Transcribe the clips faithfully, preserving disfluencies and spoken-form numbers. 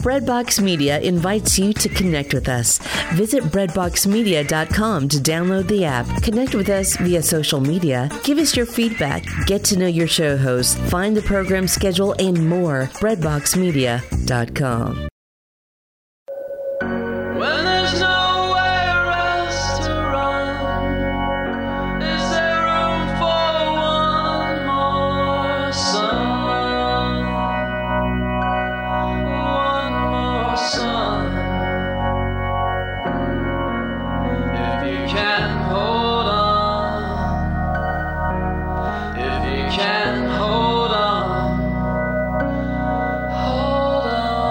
Breadbox Media invites you to connect with us. Visit breadbox media dot com to download the app. Connect with us via social media. Give us your feedback. Get to know your show hosts. Find the program schedule and more. breadbox media dot com. When there's nowhere else to run, is there room for one more sun? One more sun. If you can hold on, if you can hold on, hold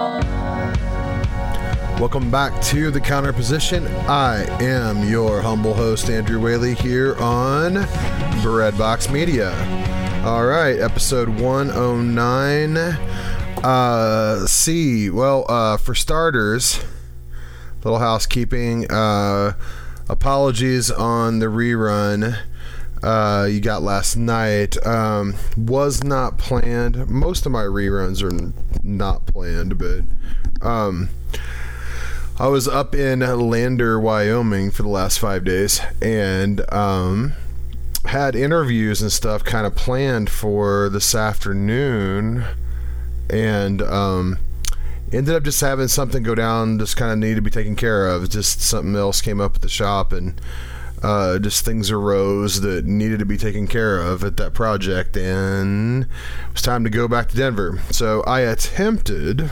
on. Welcome back to The Counter Position. I am your humble host, Andrew Whaley, here on Breadbox Media. All right, episode one oh nine. Uh, see, well, uh, for starters, little housekeeping. Uh, apologies on the rerun uh, you got last night. Um, was not planned. Most of my reruns are not planned, but um, I was up in Lander, Wyoming for the last five days and um, had interviews and stuff kind of planned for this afternoon, and um, ended up just having something go down, just kind of needed to be taken care of. Just something else came up at the shop, and uh, just things arose that needed to be taken care of at that project, and it was time to go back to Denver. So I attempted,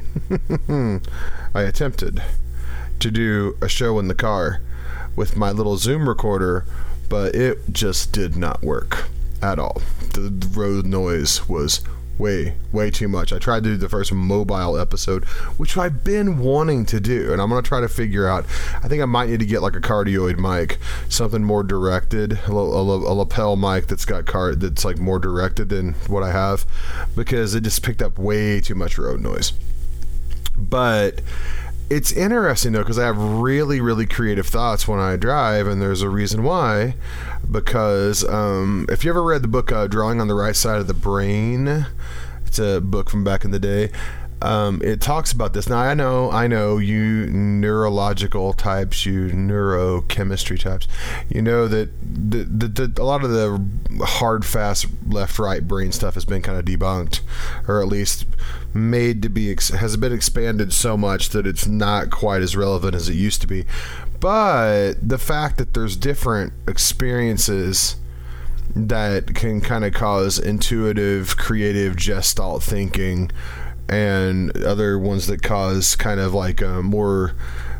I attempted to do a show in the car with my little Zoom recorder, but it just did not work at all. The, the road noise was way, way too much. I tried to do the first mobile episode, which I've been wanting to do, and I'm going to try to figure out, I think I might need to get like a cardioid mic, something more directed, a, a, a lapel mic that's got card that's like more directed than what I have, because it just picked up way too much road noise. But it's interesting though, because I have really, really creative thoughts when I drive, and there's a reason why. Because um, if you ever read the book uh, Drawing on the Right Side of the Brain, it's a book from back in the day. Um, it talks about this. Now, I know, I know you neurological types, you neurochemistry types, you know that the, the, the, a lot of the hard, fast, left-right brain stuff has been kind of debunked, or at least made to be, ex- has been expanded so much that it's not quite as relevant as it used to be. But the fact that there's different experiences that can kind of cause intuitive, creative, gestalt thinking, and other ones that cause kind of like a more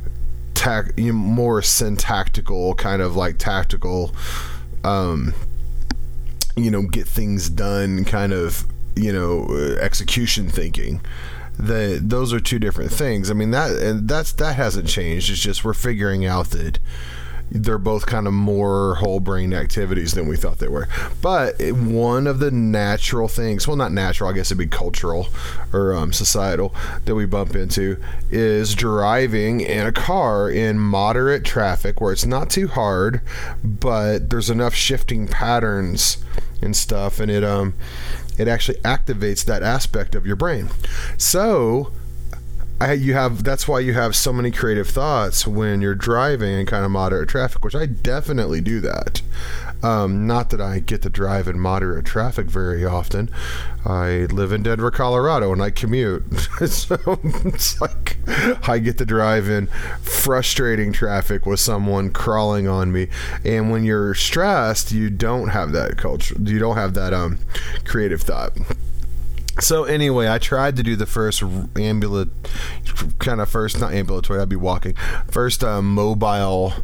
tac- more syntactical, kind of like tactical, um, you know, get things done kind of, you know, execution thinking. That those are two different things. I mean, that and that's that hasn't changed. It's just we're figuring out that they're both kind of more whole brain activities than we thought they were. But it, one of the natural things, well, not natural, I guess it'd be cultural or um, societal, that we bump into is driving in a car in moderate traffic where it's not too hard, but there's enough shifting patterns and stuff, and it um it actually activates that aspect of your brain. So I, you have that's why you have so many creative thoughts when you're driving in kind of moderate traffic, which I definitely do that. Um, not that I get to drive in moderate traffic very often. I live in Denver, Colorado, and I commute. So it's like I get to drive in frustrating traffic with someone crawling on me. And when you're stressed, you don't have that culture. You don't have that um, creative thought. So anyway, I tried to do the first ambulatory, kind of first, not ambulatory, I'd be walking, first uh, mobile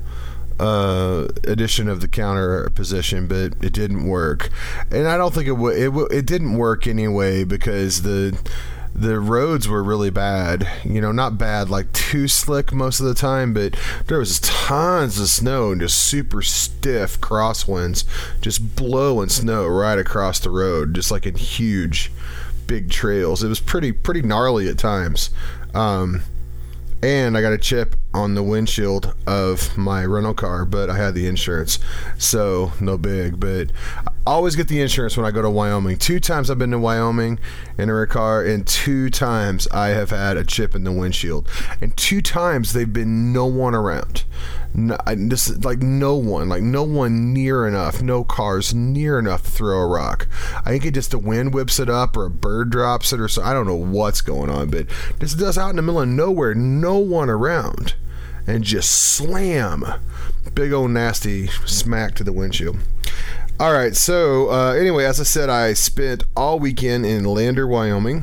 uh, edition of the counter position, but it didn't work. And I don't think it would, it, w- it didn't work anyway because the the roads were really bad. You know, not bad, like too slick most of the time, but there was tons of snow and just super stiff crosswinds, just blowing snow right across the road, just like in huge big trails. It was pretty pretty gnarly at times, um, And I got a chip on the windshield of my rental car, but I had the insurance, so no big. But I always get the insurance when I go to Wyoming. Two times I've been to Wyoming in a rental car, and two times I have had a chip in the windshield. And two times they've been no one around. No, I, just like no one, like no one near enough, no cars near enough to throw a rock. I think it just the wind whips it up, or a bird drops it, or so. I don't know what's going on, but this does out in the middle of nowhere, no one around, and just slam, big old nasty smack to the windshield. All right, so uh, anyway, as I said, I spent all weekend in Lander, Wyoming,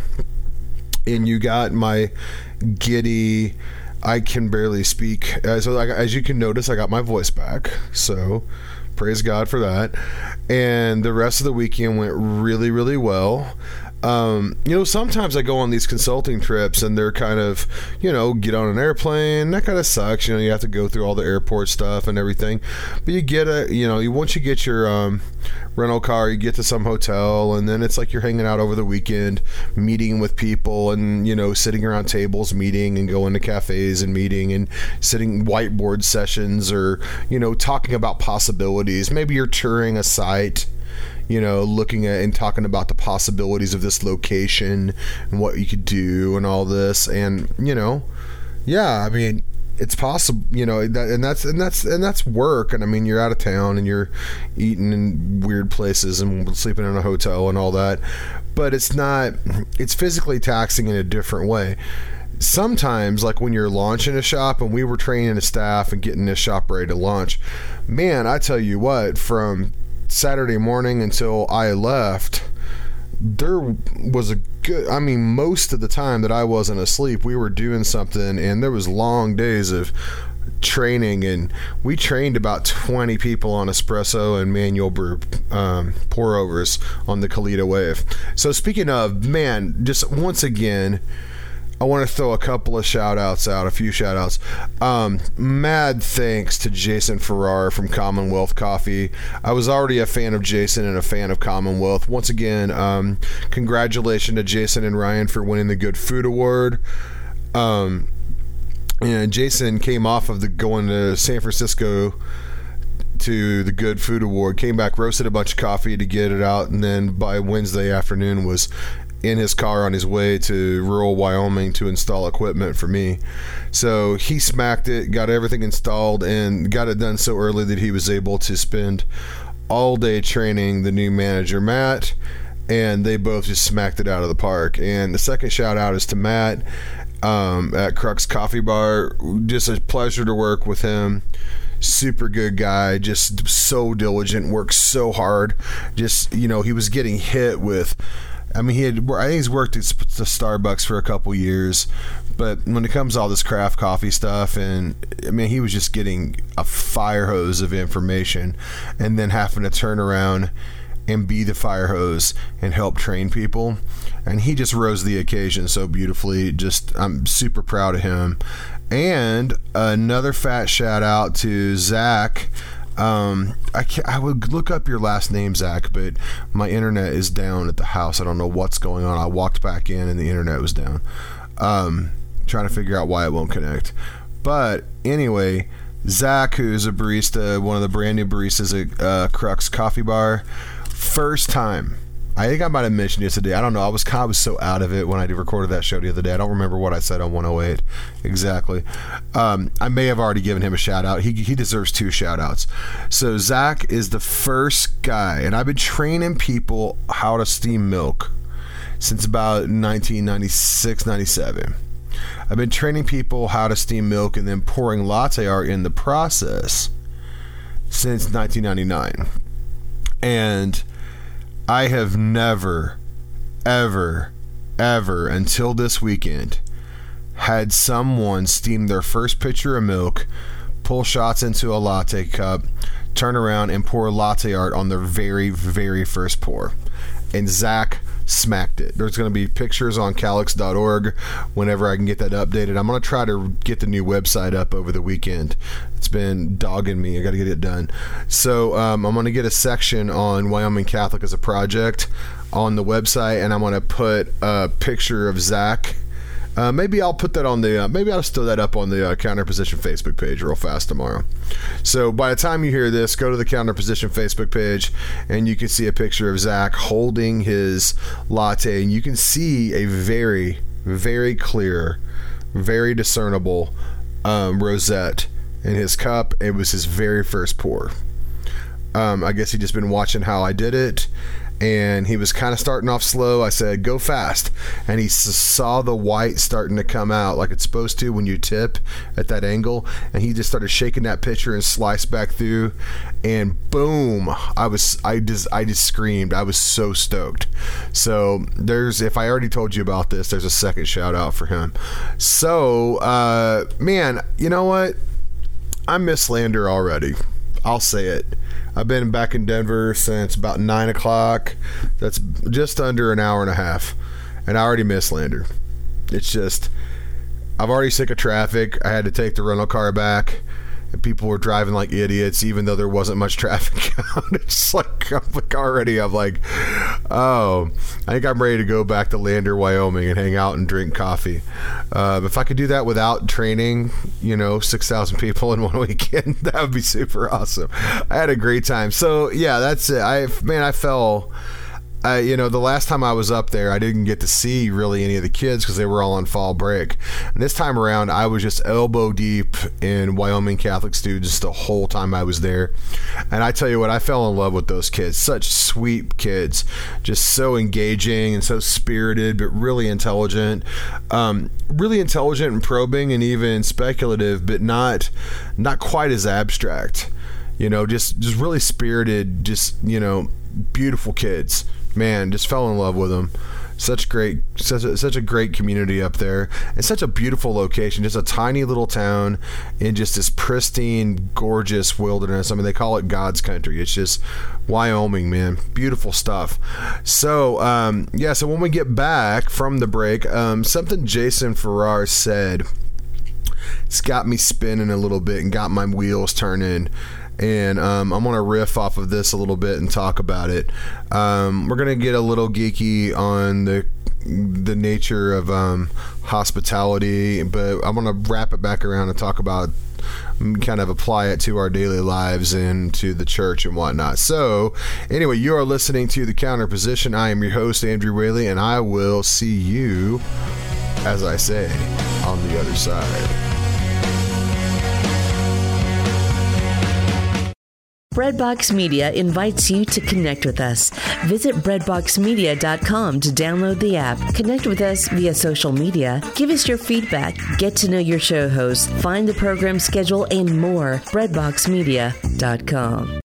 and you got my giddy, I can barely speak. Uh, so like, as you can notice, I got my voice back. So praise God for that. And the rest of the weekend went really, really well. Um, you know, sometimes I go on these consulting trips and they're kind of, you know, get on an airplane. That kind of sucks. You know, you have to go through all the airport stuff and everything. But you get a, you know, you once you get your um, rental car, you get to some hotel, and then it's like you're hanging out over the weekend, meeting with people, and, you know, sitting around tables, meeting, and going to cafes and meeting, and sitting whiteboard sessions, or, you know, talking about possibilities. Maybe you're touring a site, you know, looking at and talking about the possibilities of this location and what you could do and all this. And, you know, yeah, I mean, it's possible, you know, that, and that's, and that's, and that's work. And I mean, you're out of town and you're eating in weird places and sleeping in a hotel and all that, but it's not, it's physically taxing in a different way. Sometimes, like when you're launching a shop, and we were training a staff and getting this shop ready to launch, man, I tell you what, from Saturday morning until I left, there was a good, I mean, most of the time that I wasn't asleep, we were doing something, and there was long days of training, and we trained about twenty people on espresso and manual brew um, pour overs on the Kalita Wave. So speaking of, man, just once again, I want to throw a couple of shout outs out, a few shout outs. Um, mad thanks to Jason Farrar from Commonwealth Coffee. I was already a fan of Jason and a fan of Commonwealth. Once again, um, congratulations to Jason and Ryan for winning the Good Food Award. Um, and Jason came off of the going to San Francisco to the Good Food Award, came back, roasted a bunch of coffee to get it out, and then by Wednesday afternoon was in his car on his way to rural Wyoming to install equipment for me. So he smacked it, got everything installed, and got it done so early that he was able to spend all day training the new manager, Matt, and they both just smacked it out of the park. And the second shout out is to Matt um, at Crux Coffee Bar. Just a pleasure to work with him. Super good guy, just so diligent, works so hard. Just, you know, he was getting hit with, I mean, he had, I think he's worked at the Starbucks for a couple years, but when it comes to all this craft coffee stuff, and I mean, he was just getting a fire hose of information, and then having to turn around and be the fire hose and help train people. And he just rose the occasion so beautifully. Just, I'm super proud of him. And another fat shout out to Zach. Um, I can't, I would look up your last name, Zach, but my internet is down at the house. I don't know what's going on. I walked back in and the internet was down. Um, trying to figure out why it won't connect. But anyway, Zach, who's a barista, one of the brand new baristas at uh, Crux Coffee Bar, first time. I think I might have mentioned it today. I don't know. I was kind of was so out of it when I recorded that show the other day. I don't remember what I said on one oh eight exactly. Um, I may have already given him a shout out. He he deserves two shout outs. So Zach is the first guy, and I've been training people how to steam milk since about nineteen ninety-six, ninety-seven. I've been training people how to steam milk and then pouring latte art in the process since nineteen ninety-nine. And I have never, ever, ever, until this weekend, had someone steam their first pitcher of milk, pull shots into a latte cup, turn around and pour latte art on their very, very first pour. And Zach smacked it. There's going to be pictures on Calix dot org whenever I can get that updated. I'm going to try to get the new website up over the weekend. It's been dogging me. I got to get it done. So um, I'm going to get a section on Wyoming Catholic as a project on the website, and I'm going to put a picture of Zach Uh, maybe I'll put that on the, uh, maybe I'll stow that up on the uh, Counter Position Facebook page real fast tomorrow. So by the time you hear this, go to the Counter Position Facebook page and you can see a picture of Zach holding his latte, and you can see a very, very clear, very discernible um, rosette in his cup. It was his very first pour. Um, I guess he just been watching how I did it, and he was kind of starting off slow. I said, go fast. And he s- saw the white starting to come out like it's supposed to when you tip at that angle. And he just started shaking that pitcher and sliced back through. And boom, I was, I just, I just screamed. I was so stoked. So there's, if I already told you about this, there's a second shout out for him. So, uh, man, you know what? I miss Lander already. I'll say it. I've been back in Denver since about nine o'clock. That's just under an hour and a half. And I already miss Lander. It's just, I've already sick of traffic. I had to take the rental car back. And people were driving like idiots, even though there wasn't much traffic out. It's like, I'm like already, I'm like, oh, I think I'm ready to go back to Lander, Wyoming and hang out and drink coffee. Uh, if I could do that without training, you know, six thousand people in one weekend, that would be super awesome. I had a great time. So, yeah, that's it. I, man, I fell... Uh, you know, the last time I was up there, I didn't get to see really any of the kids because they were all on fall break. And this time around, I was just elbow deep in Wyoming Catholic students the whole time I was there. And I tell you what, I fell in love with those kids. Such sweet kids. Just so engaging and so spirited, but really intelligent. Um, really intelligent and probing and even speculative, but not not quite as abstract. You know, just, just really spirited, just, you know, beautiful kids. Man, just fell in love with them. Such great, such a, such a great community up there, and such a beautiful location. Just a tiny little town in just this pristine, gorgeous wilderness. I mean, they call it God's country. It's just Wyoming, man. Beautiful stuff. So, um, yeah. So when we get back from the break, um, something Jason Farrar said, it's got me spinning a little bit and got my wheels turning. And um, I'm going to riff off of this a little bit and talk about it. Um, we're going to get a little geeky on the the nature of um, hospitality, but I'm going to wrap it back around and talk about, kind of apply it to our daily lives and to the church and whatnot. So, anyway, you are listening to The Counter Position. I am your host, Andrew Whaley, and I will see you, as I say, on the other side. Breadbox Media invites you to connect with us. Visit breadbox media dot com to download the app. Connect with us via social media. Give us your feedback. Get to know your show host. Find the program schedule and more. breadbox media dot com.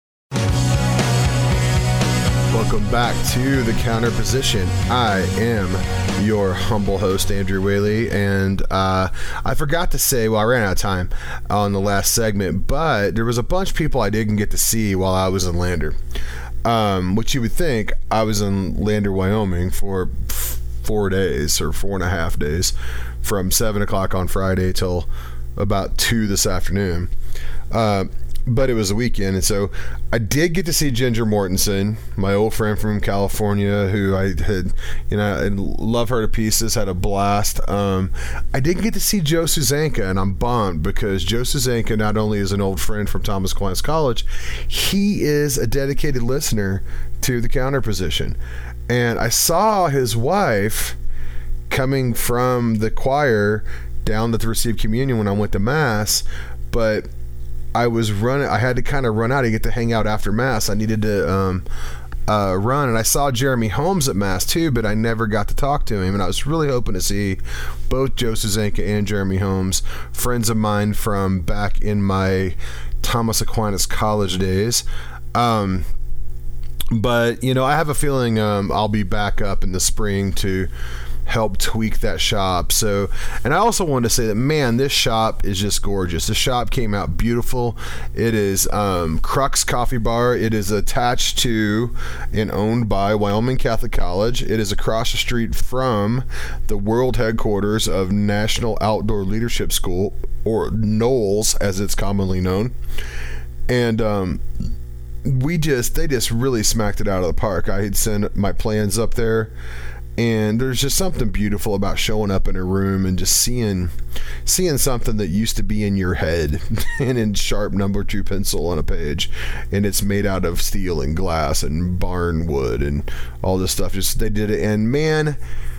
Welcome back to The Counter Position. I am your humble host, Andrew Whaley, and uh, I forgot to say, well, I ran out of time on the last segment, but there was a bunch of people I didn't get to see while I was in Lander, um, which you would think I was in Lander, Wyoming for f- four days or four and a half days, from seven o'clock on Friday till about two this afternoon. Uh, But it was a weekend, and so I did get to see Ginger Mortensen, my old friend from California, who I had, you know, and love her to pieces, had a blast. Um, I didn't get to see Joe Suzanka, and I'm bummed because Joe Suzanka not only is an old friend from Thomas Aquinas College, he is a dedicated listener to The Counter Position. And I saw his wife coming from the choir down to receive communion when I went to Mass, but I was running, I had to kind of run out to get to hang out after Mass. I needed to um, uh, run, and I saw Jeremy Holmes at Mass too, but I never got to talk to him, and I was really hoping to see both Joe Suzanka and Jeremy Holmes, friends of mine from back in my Thomas Aquinas College days. Um, but, you know, I have a feeling um, I'll be back up in the spring to help tweak that shop. So, and I also wanted to say that, man, this shop is just gorgeous. The shop came out beautiful. It is um, Crux Coffee Bar. It is attached to and owned by Wyoming Catholic College. It is across the street from the world headquarters of National Outdoor Leadership School, or NOLS as it's commonly known. And um, we just, they just really smacked it out of the park. I had sent my plans up there, And there's just something beautiful about showing up in a room and just seeing seeing something that used to be in your head and in sharp number two pencil on a page, and it's made out of steel and glass and barn wood and all this stuff. Just they did it, and man,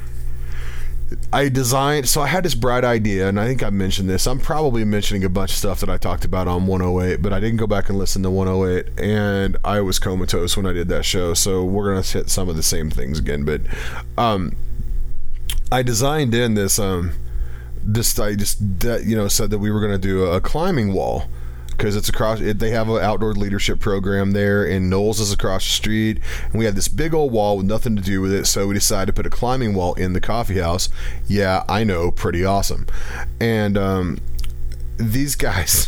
I designed, so I had this bright idea, and I think I mentioned this. I'm probably mentioning a bunch of stuff that I talked about on one oh eight, but I didn't go back and listen to one oh eight, and I was comatose when I did that show, so we're going to hit some of the same things again. But um, I designed in this, um, this I just, you know, said that we were going to do a climbing wall, because it's across it, they have an outdoor leadership program there, and Knowles is across the street, and we had this big old wall with nothing to do with it, so we decided to put a climbing wall in the coffee house. Yeah, I know, pretty awesome. And um, these guys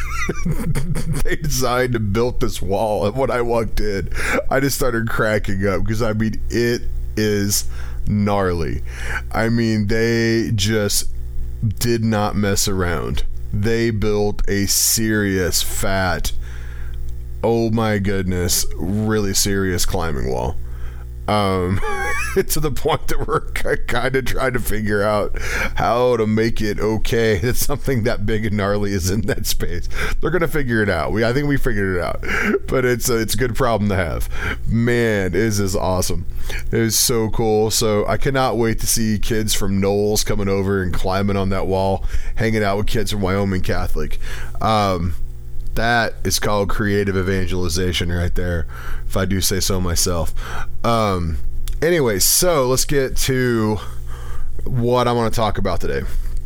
they decided to build this wall, and when I walked in, I just started cracking up, because I mean, it is gnarly. I mean, they just did not mess around. They built a serious, fat, oh my goodness, really serious climbing wall. Um, to the point that we're kind of trying to figure out how to make it okay that something that big and gnarly is in that space. They're gonna figure it out. We, I think we figured it out, but it's a, it's a good problem to have. Man, this is awesome. It is so cool. So I cannot wait to see kids from Knowles coming over and climbing on that wall, hanging out with kids from Wyoming Catholic. Um, That is called creative evangelization right there, if I do say so myself. Um, anyway, so let's get to what I want to talk about today.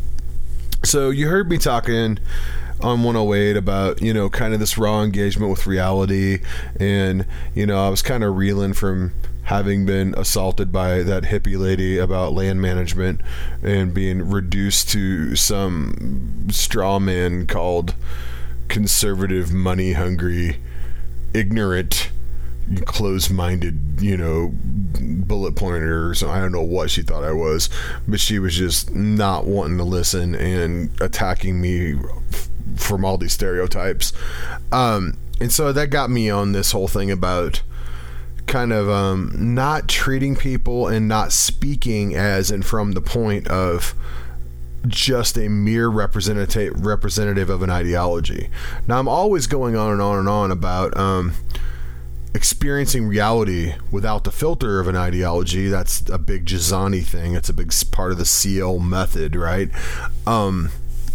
So you heard me talking on one oh eight about, you know, kind of this raw engagement with reality. And, you know, I was kind of reeling from having been assaulted by that hippie lady about land management and being reduced to some straw man called conservative, money hungry, ignorant, closed-minded, you know, bullet pointer or something. I don't know what she thought I was, but she was just not wanting to listen and attacking me f- from all these stereotypes. Um, and so that got me on this whole thing about kind of um, not treating people and not speaking as and from the point of just a mere representative representative of an ideology. Now, I'm always going on and on and on about um, experiencing reality without the filter of an ideology. That's a big Giussani thing. It's a big part of the C L method, right? Um,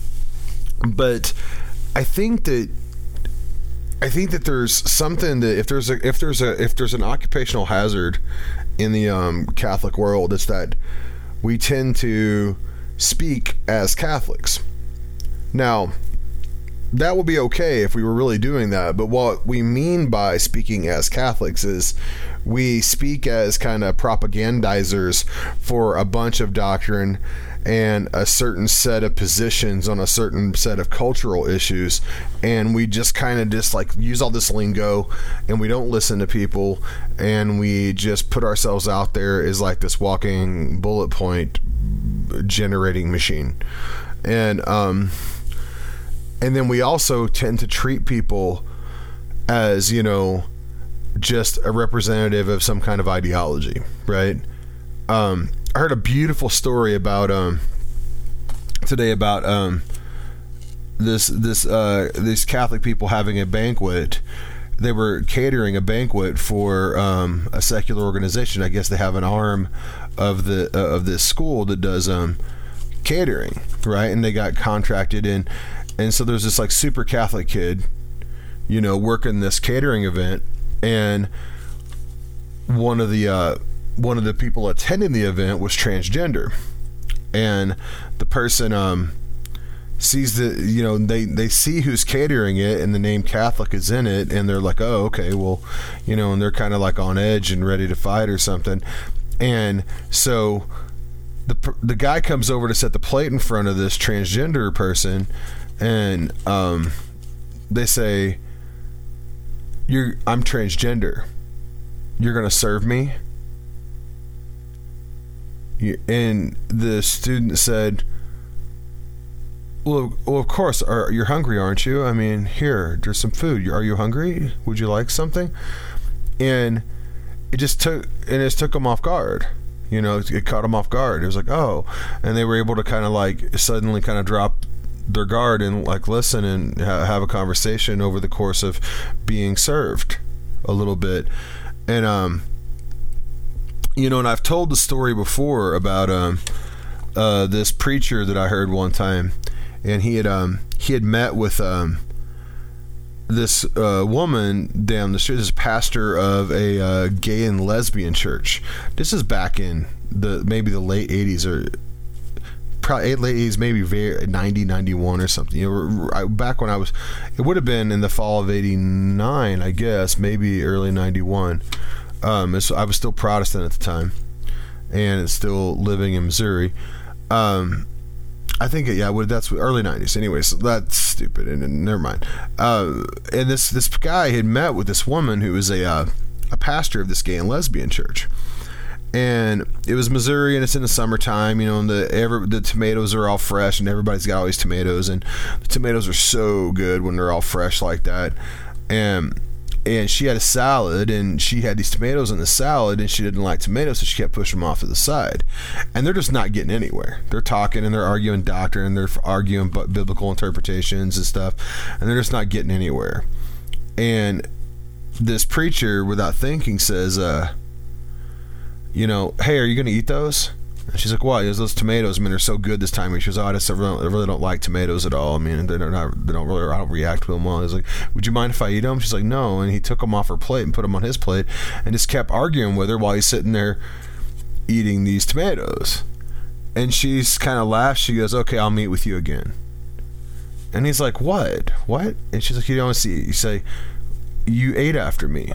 but I think that I think that there's something that if there's a if there's a if there's an occupational hazard in the um, Catholic world, it's that we tend to speak as Catholics. Now, that would be okay if we were really doing that, but what we mean by speaking as Catholics is we speak as kind of propagandizers for a bunch of doctrine and a certain set of positions on a certain set of cultural issues, and we just kind of just like use all this lingo, and we don't listen to people, and we just put ourselves out there as like this walking bullet point generating machine. And um and then we also tend to treat people as, you know, just a representative of some kind of ideology, right? um I heard a beautiful story about um today about um this this uh these Catholic people having a banquet. They were catering a banquet for um, a secular organization. I guess they have an arm of the uh, of this school that does um, catering, right? And they got contracted in, and so there's this like super Catholic kid, you know, working this catering event, and one of the uh, one of the people attending the event was transgender, and the person um. sees the, you know, they they see who's catering it and the name Catholic is in it, and they're like, oh, okay, well, you know, and they're kind of like on edge and ready to fight or something. And so the the guy comes over to set the plate in front of this transgender person, and um they say, you're I'm transgender, you're gonna serve me? And the student said, Well, well, of course. Are, you're hungry, aren't you? I mean, here, there's some food. Are you hungry? Would you like something? And it just took, and it just took him off guard, You know, it caught them off guard. It was like, oh, and they were able to kind of like suddenly kind of drop their guard and like listen and ha- have a conversation over the course of being served a little bit. And um you know, and I've told the story before about um uh this preacher that I heard one time, and he had um he had met with um this uh, woman down the street, this pastor of a uh, gay and lesbian church. This is back in the maybe the late eighties or probably late eighties, maybe very ninety, ninety-one or something. You know, back when I was, it would have been in the fall of eighty-nine, I guess, maybe early ninety-one. Um, I was still Protestant at the time, and still living in Missouri. Um, I think, yeah, well, that's early nineties. Anyways, so that's stupid, and, and never mind. Uh, and this this guy had met with this woman who was a uh, a pastor of this gay and lesbian church, and it was Missouri, and it's in the summertime, you know, and the every, the tomatoes are all fresh, and everybody's got all these tomatoes, and the tomatoes are so good when they're all fresh like that, and. And she had a salad, and she had these tomatoes in the salad, and she didn't like tomatoes, so she kept pushing them off to the side. And they're just not getting anywhere. They're talking, and they're arguing doctrine, and they're arguing biblical interpretations and stuff, and they're just not getting anywhere. And this preacher, without thinking, says, uh, you know, hey, are you going to eat those? And she's like, "What? Those tomatoes, I mean, they're so good this time." She goes, "Oh, I just I really, I really don't like tomatoes at all. I mean, they're not, they don't really, I don't react to them well." He's like, "Would you mind if I eat them?" She's like, "No." And he took them off her plate and put them on his plate, and just kept arguing with her while he's sitting there eating these tomatoes. And she's kind of laughs. She goes, "Okay, I'll meet with you again." And he's like, "What? What?" And she's like, "You don't see." You say, "You ate after me.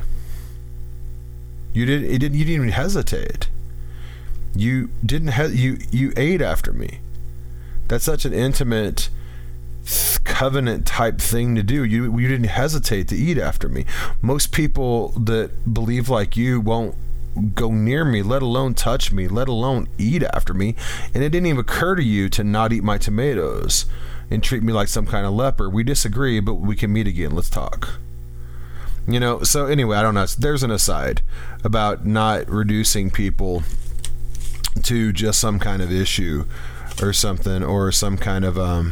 You did. It didn't. You didn't even hesitate. You didn't have you you ate after me." That's such an intimate covenant type thing to do. You you didn't hesitate to eat after me. Most people that believe like you won't go near me, let alone touch me, let alone eat after me. And it didn't even occur to you to not eat my tomatoes and treat me like some kind of leper. We disagree, but we can meet again. Let's talk. You know, so anyway, I don't know. There's an aside about not reducing people to just some kind of issue or something, or some kind of um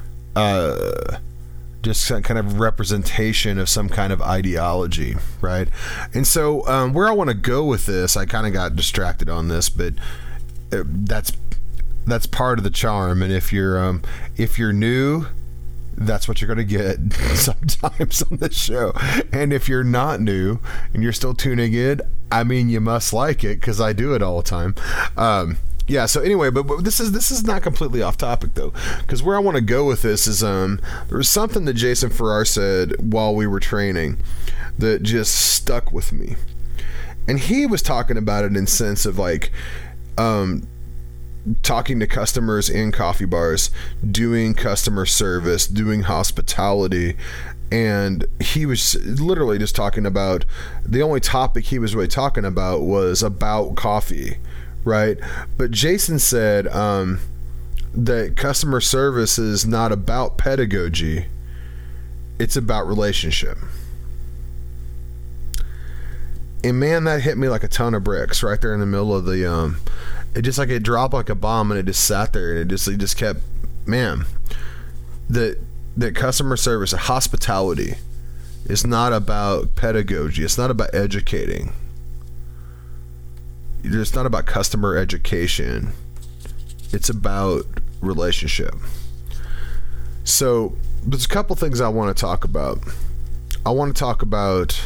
uh just some kind of representation of some kind of ideology, right? And so um where I want to go with this, I kind of got distracted on this, but uh, that's that's part of the charm. And if you're um if you're new, that's what you're going to get sometimes on this show. And if you're not new and you're still tuning in, I mean, you must like it, because I do it all the time. Um, yeah. So anyway, but, but this is this is not completely off topic though, because where I want to go with this is um, there was something that Jason Farrar said while we were training that just stuck with me, and he was talking about it in sense of like. Um, talking to customers in coffee bars, doing customer service, doing hospitality, and he was literally just talking about, the only topic he was really talking about was about coffee, right? But Jason said um, that customer service is not about pedagogy, it's about relationship. And man, that hit me like a ton of bricks right there in the middle of the um it just like it dropped like a bomb, and it just sat there, and it just it just kept, man, that that customer service, hospitality is not about pedagogy. It's not about educating. It's not about customer education. It's about relationship. So there's a couple things I want to talk about. I want to talk about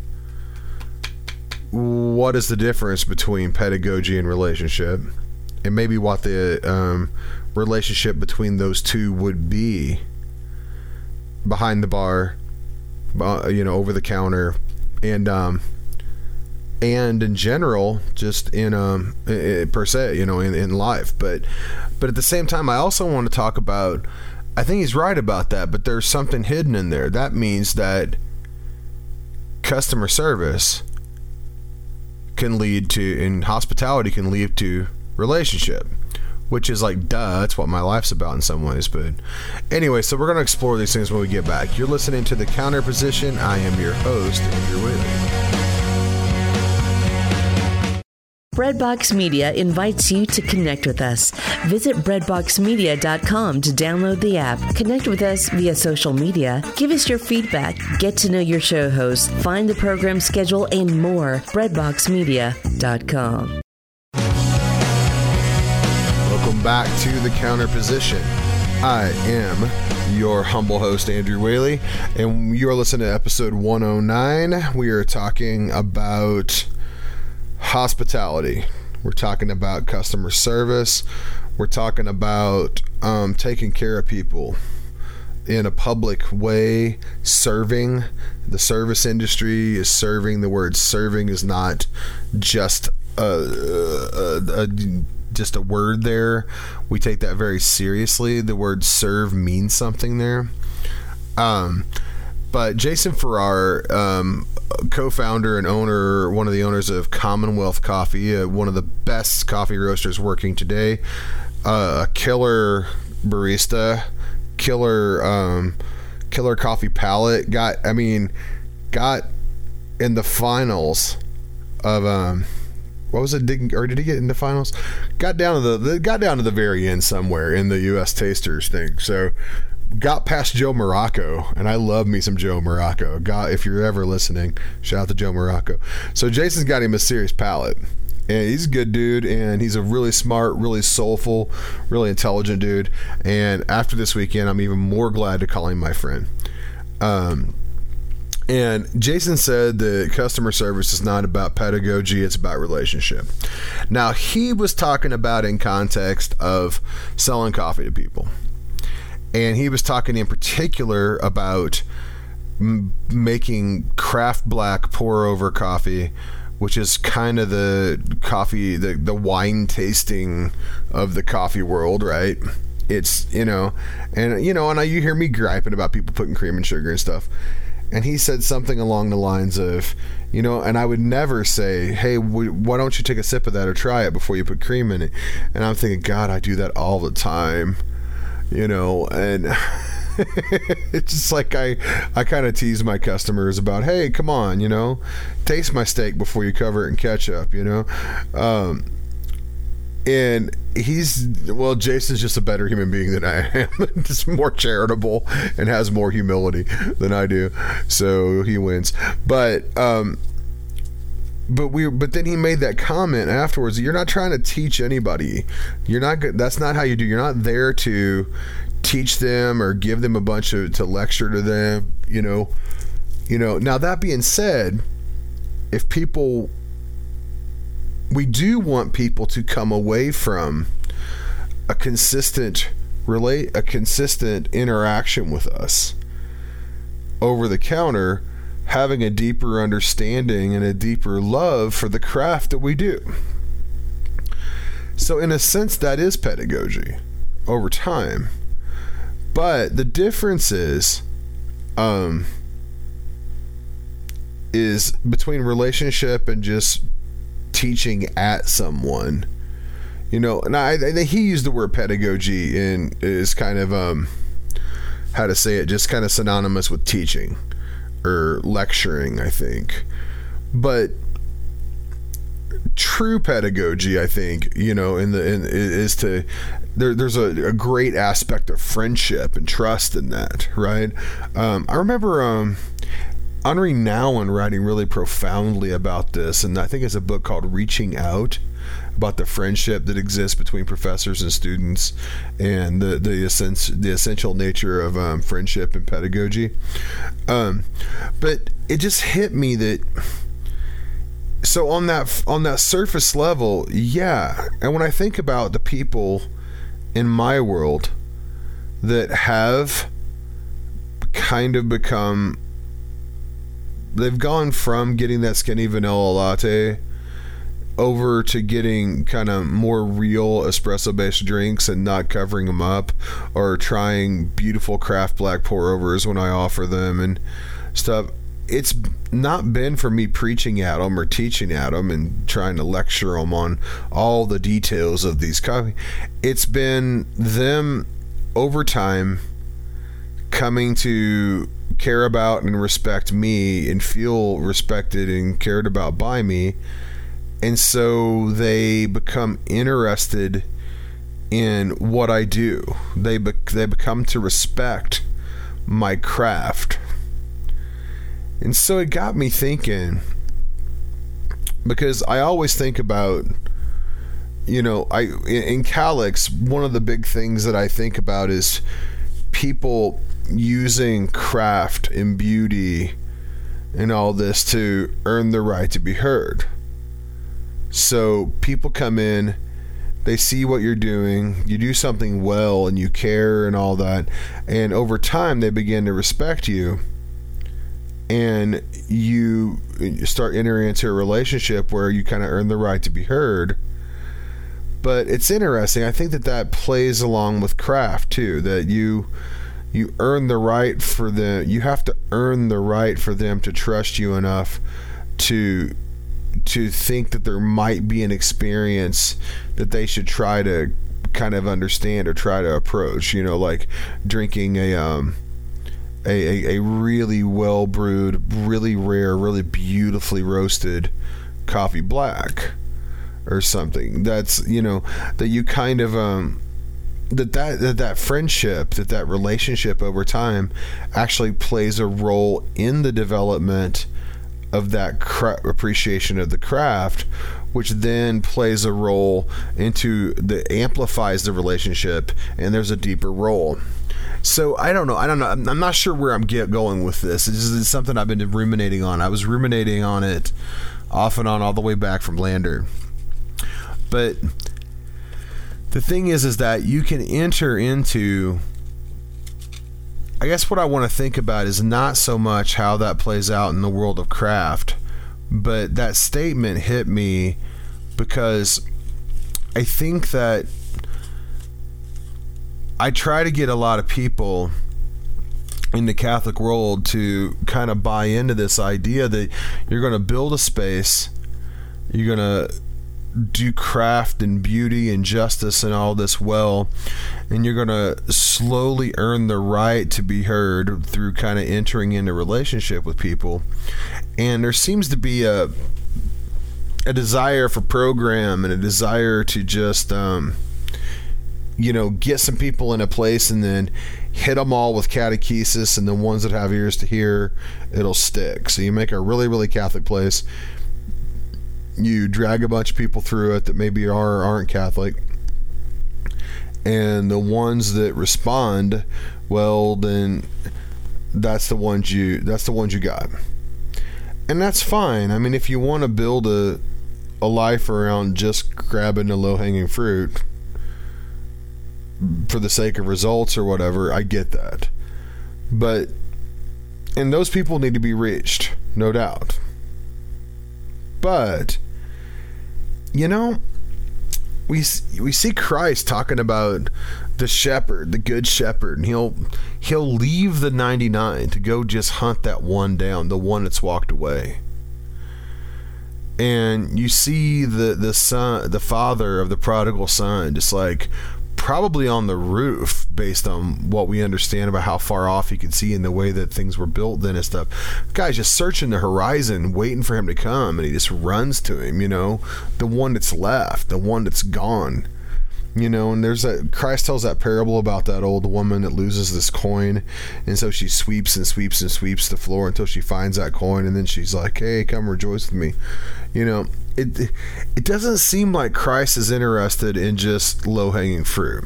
what is the difference between pedagogy and relationship, and maybe what the um, relationship between those two would be behind the bar, uh, you know, over the counter, and um, and in general, just in um in, per se, you know, in, in life. But but at the same time, I also want to talk about, I think he's right about that, but there's something hidden in there. That means that customer service can lead to, and hospitality can lead to relationship, which is like, duh, that's what my life's about in some ways. But anyway, so we're going to explore these things when we get back. You're listening to The Counter Position. I am your host, Andrew Whaley. Breadbox Media invites you to connect with us. Visit breadbox media dot com to download the app. Connect with us via social media. Give us your feedback. Get to know your show hosts. Find the program schedule and more. breadbox media dot com. Welcome back to The Counter Position. I am your humble host, Andrew Whaley, and you're listening to episode one oh nine. We are talking about hospitality. We're talking about customer service. We're talking about um, taking care of people in a public way, serving. The service industry is serving. The word serving is not just a, a, a just a word there. We take that very seriously. The word serve means something there. Um, but Jason Farrar, um, co-founder and owner, one of the owners of Commonwealth Coffee, uh, one of the best coffee roasters working today, uh, a killer barista, killer, um, killer coffee palette. Got, I mean, got in the finals of, um, what was it? Did, or did he get in the finals? Got down to the, got down to the very end somewhere in the U S Tasters thing. So got past Joe Morocco, and I love me some Joe Morocco. God, if you're ever listening, shout out to Joe Morocco. So Jason's got him a serious palate, and he's a good dude, and he's a really smart, really soulful, really intelligent dude. And after this weekend, I'm even more glad to call him my friend. Um, And Jason said that customer service is not about pedagogy, it's about relationship. Now, he was talking about in context of selling coffee to people. And he was talking in particular about m- making craft black pour over coffee, which is kind of the coffee, the, the wine tasting of the coffee world, right? It's, you know, and, you know, and I, you hear me griping about people putting cream and sugar and stuff. And he said something along the lines of, you know, and I would never say, hey, w- why don't you take a sip of that or try it before you put cream in it? And I'm thinking, God, I do that all the time, you know, and it's just like I, I kind of tease my customers about, hey, come on, you know, taste my steak before you cover it in ketchup, you know. Um, and he's, well, Jason's just a better human being than I am. Just more charitable and has more humility than I do. So he wins. But, um, but we, but then he made that comment afterwards. You're not trying to teach anybody. You're not good. That's not how you do. You're not there to teach them or give them a bunch of, to lecture to them, you know, you know, now that being said, if people, we do want people to come away from a consistent relate a consistent interaction with us over the counter, having a deeper understanding and a deeper love for the craft that we do. So in a sense, that is pedagogy over time. But the difference is um is between relationship and just teaching at someone, you know. And I, I he used the word pedagogy and is kind of um how to say it, just kind of synonymous with teaching or lecturing, I think. But true pedagogy, I think, you know, in the in, is to there. There's a, a great aspect of friendship and trust in that, right? Um, I remember um. Henri Nouwen writing really profoundly about this, and I think it's a book called Reaching Out, about the friendship that exists between professors and students and the the, essence, the essential nature of um, friendship and pedagogy. Um, but it just hit me that, so on that on that surface level, yeah, and when I think about the people in my world that have kind of become, they've gone from getting that skinny vanilla latte over to getting kind of more real espresso based drinks and not covering them up, or trying beautiful craft black pour overs when I offer them and stuff. It's not been for me preaching at them or teaching at them and trying to lecture them on all the details of these coffee. It's been them over time coming to care about and respect me and feel respected and cared about by me, And so they become interested in what I do. They be- they become to respect my craft. And so it got me thinking, because I always think about, you know, I in, in Calyx, one of the big things that I think about is people using craft and beauty and all this to earn the right to be heard. So people come in, they see what you're doing, you do something well and you care and all that, and over time they begin to respect you, and you start entering into a relationship where you kind of earn the right to be heard. But it's interesting, I think that that plays along with craft too, that you you earn the right for them, you have to earn the right for them to trust you enough to to think that there might be an experience that they should try to kind of understand or try to approach, you know, like drinking a um a, a, a really well brewed, really rare, really beautifully roasted coffee black or something. That's, you know, that you kind of um that that that, that friendship, that that relationship over time actually plays a role in the development of that cra- appreciation of the craft, which then plays a role into the amplifies the relationship, and there's a deeper role. So I don't know. I don't know. I'm, I'm not sure where I'm get going with this. This is something I've been ruminating on. I was ruminating on it off and on all the way back from Lander. But the thing is, is that you can enter into, I guess what I want to think about is not so much how that plays out in the world of craft, but that statement hit me because I think that I try to get a lot of people in the Catholic world to kind of buy into this idea that you're going to build a space, you're going to do craft and beauty and justice and all this well, and you're going to slowly earn the right to be heard through kind of entering into relationship with people. And there seems to be a a desire for program and a desire to just um you know, get some people in a place and then hit them all with catechesis, and the ones that have ears to hear, it'll stick. So you make a really, really Catholic place. You drag a bunch of people through it that maybe are or aren't Catholic, and the ones that respond, well, then that's the ones you that's the ones you got. And that's fine. I mean, if you want to build a a life around just grabbing the low-hanging fruit for the sake of results or whatever, I get that. But and those people need to be reached, no doubt. But you know, we we see Christ talking about the shepherd, the good shepherd, and he'll he'll leave the ninety-nine to go just hunt that one down, the one that's walked away. And you see the the son, the father of the prodigal son, just like probably on the roof, based on what we understand about how far off he could see and the way that things were built then and stuff. The guy's just searching the horizon, waiting for him to come, and he just runs to him, you know, the one that's left, the one that's gone, you know. And there's that, Christ tells that parable about that old woman that loses this coin, and so she sweeps and sweeps and sweeps the floor until she finds that coin, and then she's like, hey, come rejoice with me, you know. It it doesn't seem like Christ is interested in just low-hanging fruit.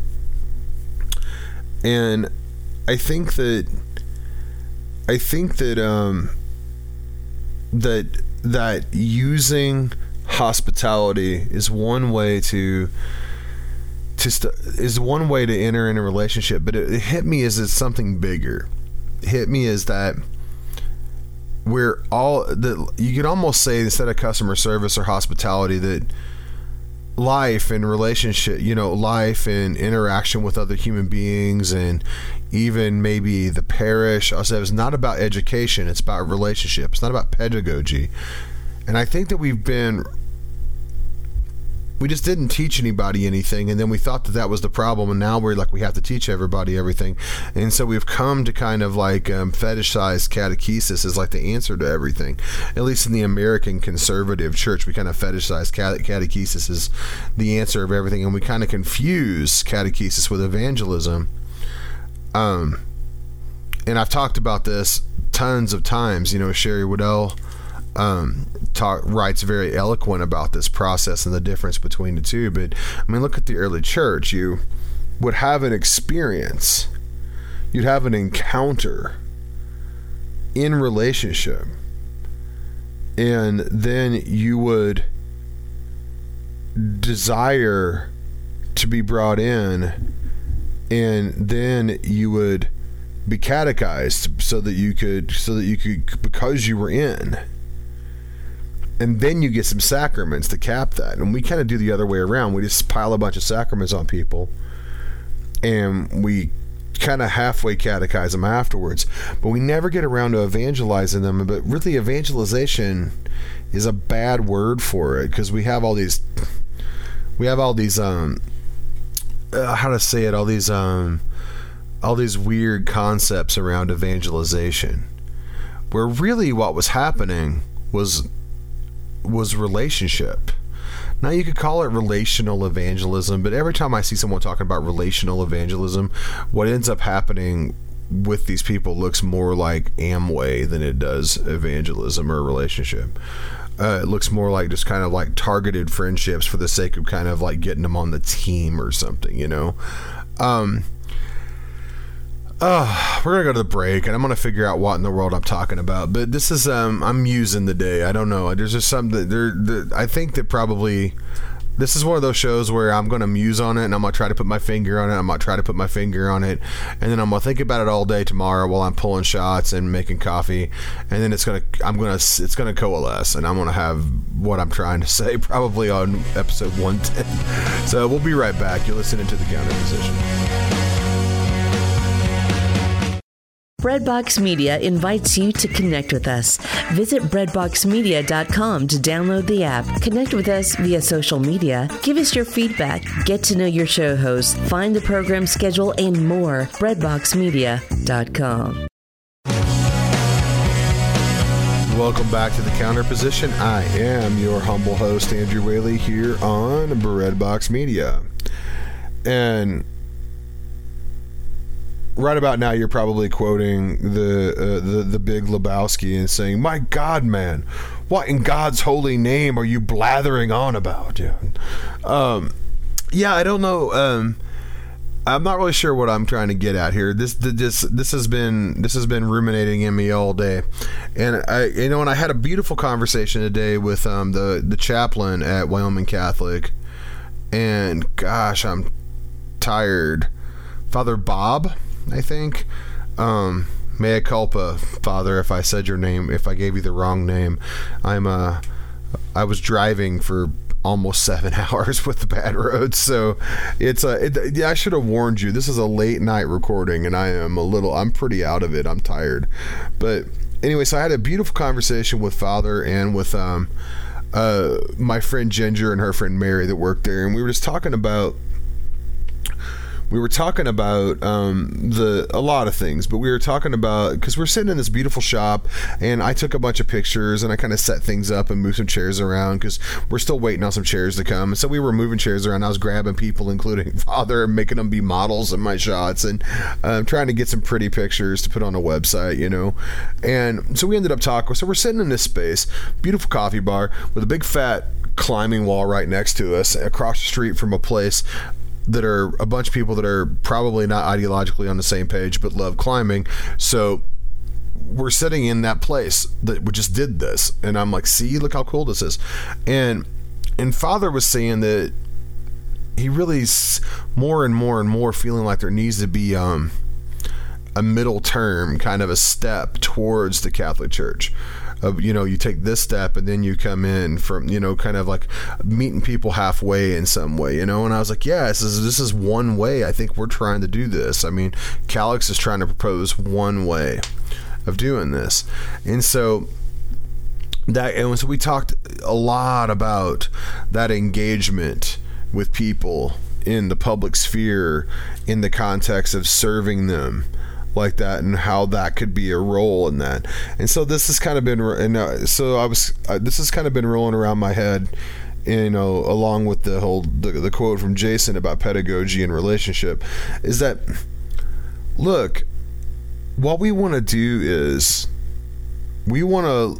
And I think that I think that um that that using hospitality is one way to to st- is one way to enter in a relationship, but it, it hit me as it's something bigger. It hit me as that we're all that you could almost say, instead of customer service or hospitality, that life and relationship, you know, life and interaction with other human beings, and even maybe the parish, I said, it's not about education, it's about relationship, it's not about pedagogy. And I think that we've been we just didn't teach anybody anything, and then we thought that that was the problem, and now we're like, we have to teach everybody everything. And so we've come to kind of like um, fetishize catechesis as like the answer to everything. At least in the American conservative church, we kind of fetishize cate- catechesis as the answer of everything, and we kind of confuse catechesis with evangelism. Um, and I've talked about this tons of times. You know, Sherry Waddell Um, talk, writes very eloquent about this process and the difference between the two. But I mean, look at the early church. You would have an experience, you'd have an encounter in relationship, and then you would desire to be brought in, and then you would be catechized so that you could so that you could because you were in. And then you get some sacraments to cap that. And we kind of do the other way around. We just pile a bunch of sacraments on people, and we kind of halfway catechize them afterwards. But we never get around to evangelizing them. But really, evangelization is a bad word for it, because we have all these, we have all these, um, uh, how to say it, all these, um, all these weird concepts around evangelization, where really what was happening was was relationship. Now, you could call it relational evangelism, but every time I see someone talking about relational evangelism, what ends up happening with these people looks more like Amway than it does evangelism or relationship. Uh, it looks more like just kind of like targeted friendships for the sake of kind of like getting them on the team or something, you know? Um, Oh, we're gonna go to the break, and I'm gonna figure out what in the world I'm talking about. But this is um, I'm musing the day. I don't know. There's just something there. there I think that probably this is one of those shows where I'm gonna muse on it, and I'm gonna try to put my finger on it. I'm gonna try to put my finger on it, and then I'm gonna think about it all day tomorrow while I'm pulling shots and making coffee, and then it's gonna I'm gonna it's gonna coalesce, and I'm gonna have what I'm trying to say probably on episode one ten. So we'll be right back. You're listening to The Counter Position. Breadbox Media invites you to connect with us. Visit breadbox media dot com to download the app. Connect with us via social media. Give us your feedback. Get to know your show hosts. Find the program schedule and more. breadbox media dot com. Welcome back to The Counter Position. I am your humble host, Andrew Whaley, here on Breadbox Media. And right about now, you're probably quoting the uh, the the Big Lebowski and saying, "My God, man, what in God's holy name are you blathering on about?" Yeah, um, yeah, I don't know. Um, I'm not really sure what I'm trying to get at here. This this this has been this has been ruminating in me all day, and I you know, and I had a beautiful conversation today with um the the chaplain at Wyoming Catholic, and gosh, I'm tired. Father Bob, I think. Um, mea culpa, Father, if I said your name, if I gave you the wrong name. I'm uh, I was driving for almost seven hours with the bad roads, so it's a. It, yeah, I should have warned you. This is a late night recording, and I am a little. I'm pretty out of it. I'm tired, but anyway, so I had a beautiful conversation with Father and with um, uh, my friend Ginger and her friend Mary that worked there, and we were just talking about. We were talking about um, the a lot of things, but we were talking about, because we're sitting in this beautiful shop, and I took a bunch of pictures, and I kind of set things up and moved some chairs around, because we're still waiting on some chairs to come. And so we were moving chairs around. I was grabbing people, including Father, and making them be models in my shots, and uh, trying to get some pretty pictures to put on a website, you know. And so we ended up talking. So we're sitting in this space, beautiful coffee bar with a big fat climbing wall right next to us, across the street from a place that are a bunch of people that are probably not ideologically on the same page but love climbing. So we're sitting in that place that we just did this, and I'm like, see, look how cool this is. And and Father was saying that he really's more and more and more feeling like there needs to be um a middle term, kind of a step towards the Catholic Church. Of, you know, you take this step and then you come in from, you know, kind of like meeting people halfway in some way, you know. And I was like, yeah, this is this is one way. I think we're trying to do this. I mean, Calix is trying to propose one way of doing this. And so that, and so we talked a lot about that engagement with people in the public sphere in the context of serving them like that, and how that could be a role in that. And so this has kind of been, and uh, so I was, uh, this has kind of been rolling around my head, you know, along with the whole, the, the quote from Jason about pedagogy and relationship, is that, look, what we want to do is we want to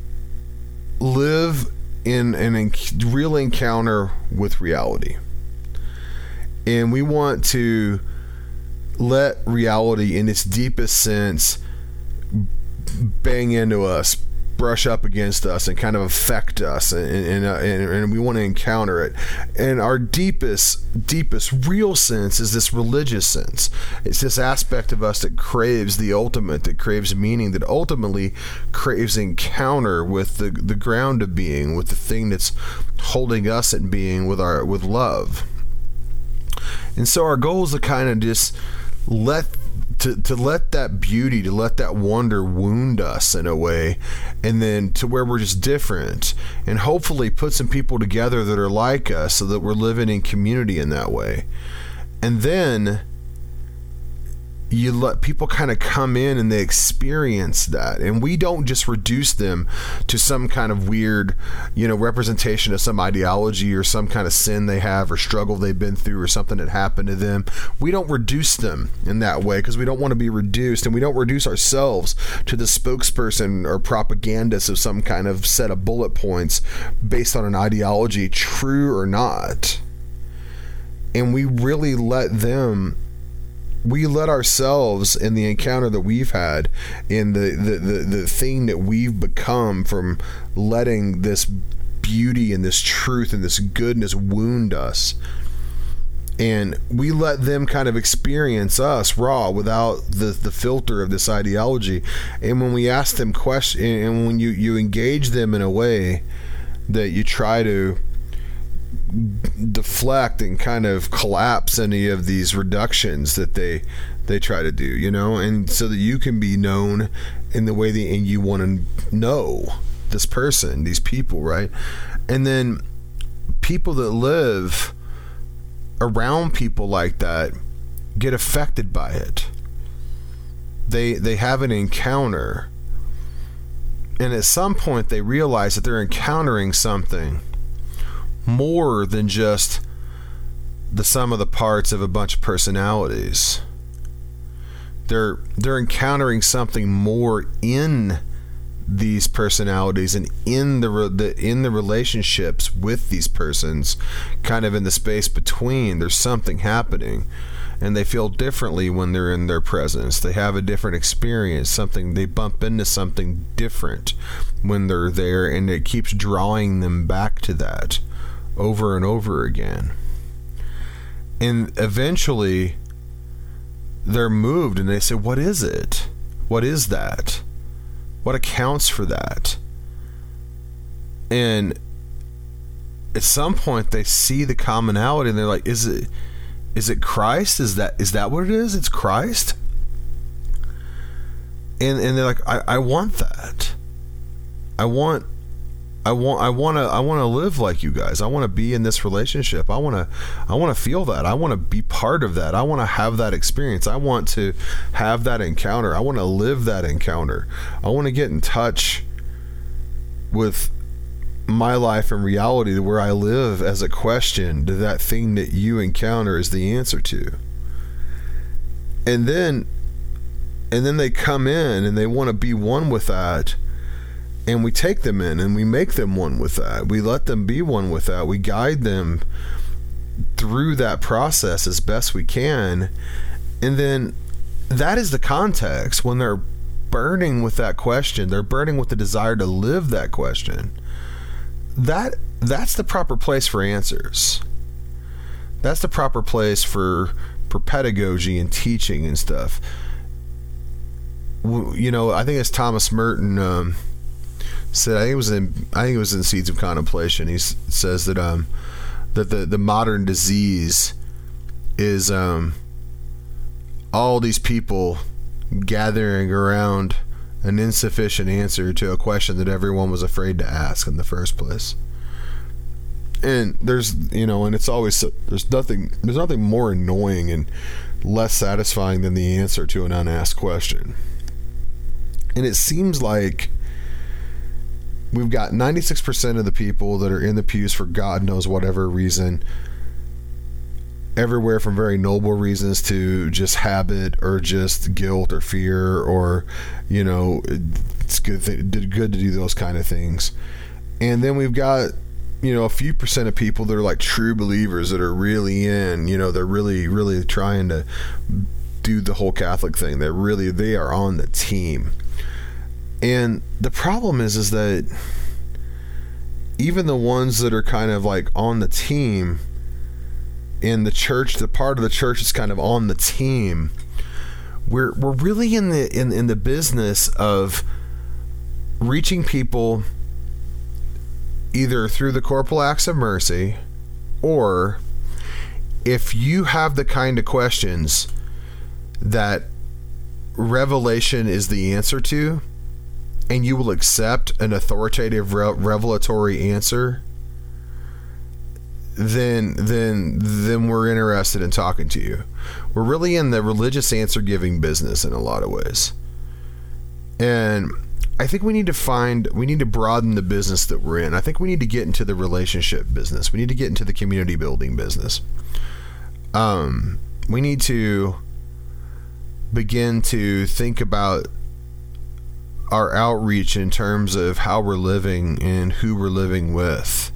live in an en- real encounter with reality. And we want to let reality in its deepest sense bang into us, brush up against us, and kind of affect us, and and, uh, and, and we want to encounter it. And our deepest deepest real sense is this religious sense. It's this aspect of us that craves the ultimate, that craves meaning, that ultimately craves encounter with the the ground of being, with the thing that's holding us in being, with our with love. And so our goal is to kind of just let to, to let that beauty, to let that wonder wound us in a way, and then to where we're just different, and hopefully put some people together that are like us, so that we're living in community in that way. And then you let people kind of come in and they experience that, and we don't just reduce them to some kind of weird, you know, representation of some ideology or some kind of sin they have or struggle they've been through or something that happened to them. We don't reduce them in that way, because we don't want to be reduced, and we don't reduce ourselves to the spokesperson or propagandist of some kind of set of bullet points based on an ideology, true or not. And we really let them we let ourselves in the encounter that we've had, in the, the, the, the thing that we've become from letting this beauty and this truth and this goodness wound us. And we let them kind of experience us raw, without the, the filter of this ideology. And when we ask them questions, and when you, you engage them in a way that you try to deflect and kind of collapse any of these reductions that they they try to do, you know, and so that you can be known in the way that and you want to know this person, these people, right? And then people that live around people like that get affected by it. They they have an encounter, and at some point they realize that they're encountering something more than just the sum of the parts of a bunch of personalities. They're they're encountering something more in these personalities and in the, the in the relationships with these persons, kind of in the space between. There's something happening, and they feel differently when they're in their presence. They have a different experience, something, they bump into something different when they're there, and it keeps drawing them back to that over and over again. And eventually they're moved, and they say, what is it? What is that? What accounts for that? And at some point they see the commonality, and they're like, is it is it Christ? Is that is that what it is? It's Christ? And and they're like, I, I want that. I want I want I want to I want to live like you guys. I want to be in this relationship. I want to I want to feel that. I want to be part of that. I want to have that experience. I want to have that encounter. I want to live that encounter. I want to get in touch with my life and reality, to where I live as a question to that thing that you encounter is the answer to. And then and then they come in and they want to be one with that. And we take them in and we make them one with that. We let them be one with that. We guide them through that process as best we can. And then that is the context when they're burning with that question. They're burning with the desire to live that question. That that's the proper place for answers. That's the proper place for, for pedagogy and teaching and stuff. You know, I think it's Thomas Merton um, said, I think it was in I think it was in Seeds of Contemplation. He s- says that um that the, the modern disease is um all these people gathering around an insufficient answer to a question that everyone was afraid to ask in the first place. And there's, you know, and it's always, there's nothing, there's nothing more annoying and less satisfying than the answer to an unasked question. And it seems like we've got ninety-six percent of the people that are in the pews for God knows whatever reason, everywhere from very noble reasons to just habit or just guilt or fear or, you know, it's good, th- did good to do those kind of things. And then we've got, you know, a few percent of people that are like true believers that are really in, you know, they're really, really trying to do the whole Catholic thing. They're really, they are on the team. And the problem is, is that even the ones that are kind of like on the team in the church, the part of the church is kind of on the team, we're we're really in the in, in the business of reaching people either through the corporal acts of mercy, or if you have the kind of questions that revelation is the answer to, and you will accept an authoritative re- revelatory answer, then then then we're interested in talking to you. We're really in the religious answer giving business in a lot of ways. And I think we need to find, we need to broaden the business that we're in. I think we need to get into the relationship business. We need to get into the community building business. Um, we need to begin to think about our outreach in terms of how we're living and who we're living with.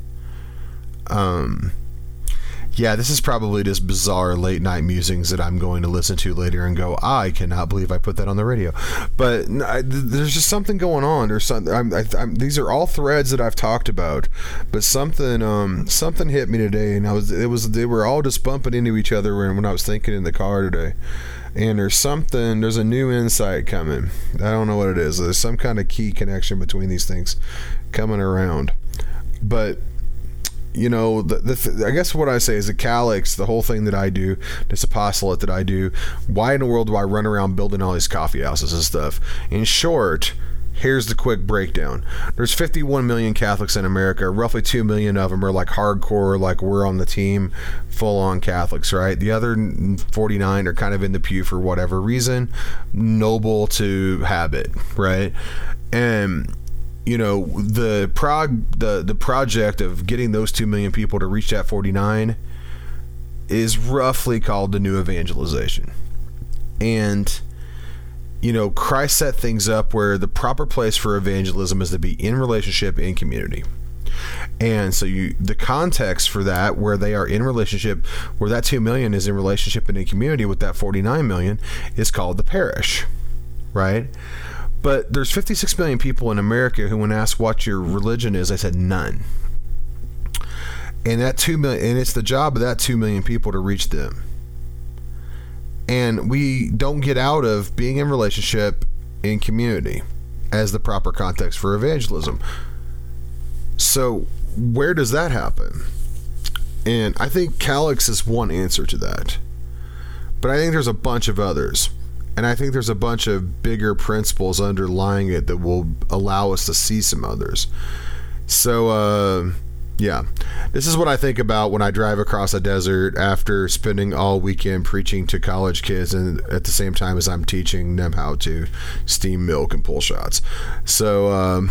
Um, yeah, this is probably just bizarre late night musings that I'm going to listen to later and go, I cannot believe I put that on the radio. But I, there's just something going on. There's something. I'm, I, I'm, these are all threads that I've talked about, but something, um, something hit me today, and I was, it was, they were all just bumping into each other when, when I was thinking in the car today. And there's something, there's a new insight coming. I don't know what it is. There's some kind of key connection between these things coming around. But you know, the, the I guess what I say is the Calyx, the whole thing that I do, this apostolate that I do, why in the world do I run around building all these coffee houses and stuff? In short, here's the quick breakdown. There's fifty-one million Catholics in America. Roughly two million of them are like hardcore, like we're on the team, full-on Catholics, right? The other forty-nine are kind of in the pew for whatever reason, noble to habit, right? And you know, the prog the the project of getting those two million people to reach that forty-nine is roughly called the new evangelization. And you know, Christ set things up where the proper place for evangelism is to be in relationship, in community. And so you, the context for that, where they are in relationship, where that two million is in relationship and in community with that forty-nine million, is called the parish, right? But there's fifty-six million people in America who, when asked what your religion is, they said none. And that two million, and it's the job of that two million people to reach them. And we don't get out of being in relationship in community as the proper context for evangelism. So where does that happen? And I think Calyx is one answer to that. But I think there's a bunch of others. And I think there's a bunch of bigger principles underlying it that will allow us to see some others. So, uh, yeah, this is what I think about when I drive across a desert after spending all weekend preaching to college kids, and at the same time as I'm teaching them how to steam milk and pull shots. So, um,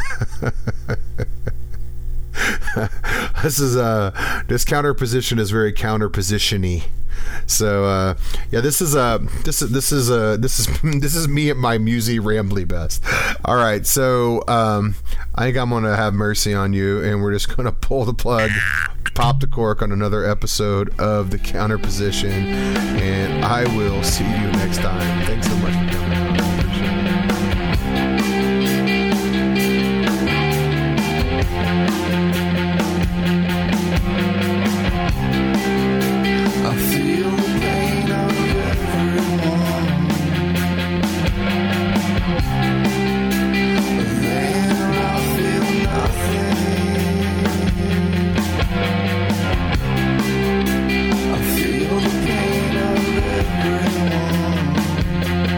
this is uh, this counterposition is very counterpositiony. So uh, yeah, this is uh this is this is uh this is this is me at my musy rambly best. All right, so um, I think I'm gonna have mercy on you, and we're just gonna pull the plug, pop the cork on another episode of the Counterposition, and I will see you next time. Thanks so much for coming on. I appreciate it. I feel the pain of everyone.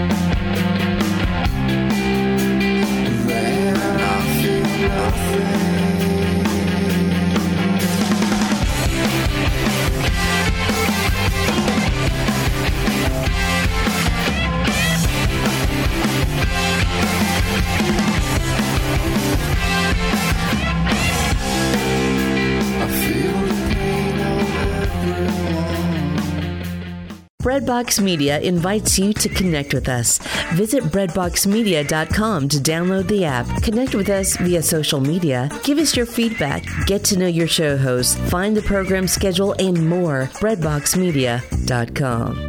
Breadbox Media invites you to connect with us. Visit breadbox media dot com to download the app. Connect with us via social media. Give us your feedback. Get to know your show hosts. Find the program schedule and more. breadbox media dot com.